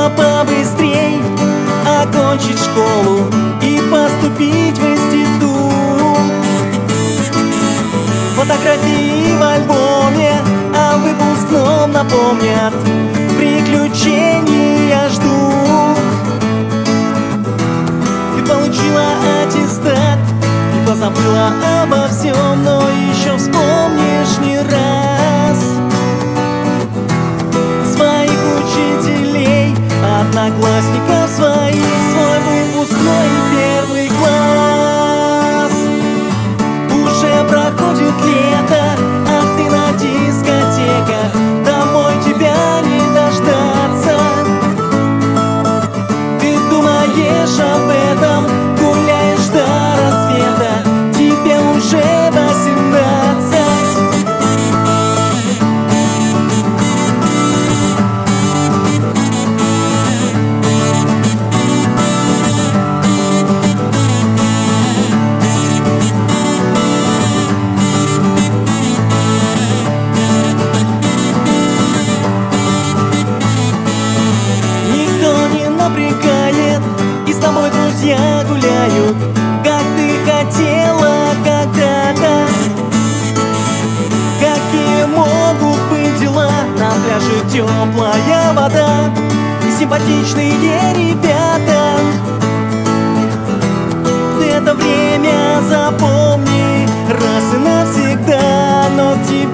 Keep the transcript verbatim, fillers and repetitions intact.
бы побыстрей окончить школу и поступить в институт. Фотографии в альбоме о выпускном напомнят, приключения ждут. Ты получила аттестат и позабыла обо всем, но еще вспомнишь не раз своих учителей, одноклассников своих, свой выпускной первый класс. Уже проходит лето, а ты на дискотеках, домой тебя не дождаться. Ты думаешь об этом, гуляешь до рассвета, тебе уже восемнадцать. И с тобой друзья гуляют, как ты хотела когда-то. Какие могут быть дела? На пляже теплая вода и симпатичные ребята. Ты это время запомни раз и навсегда, но тебе